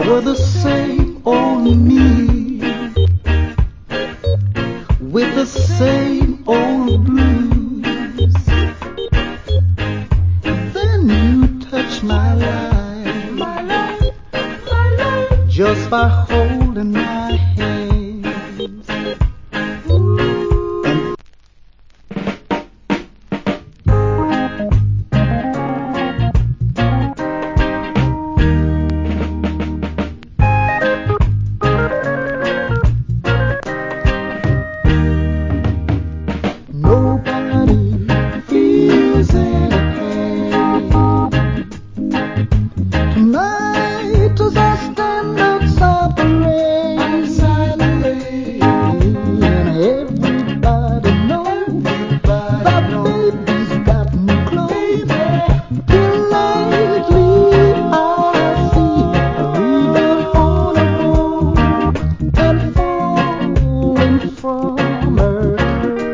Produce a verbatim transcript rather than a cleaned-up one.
were the same old me, with the same old blues. Then you touched my life, my life, my life, just by holding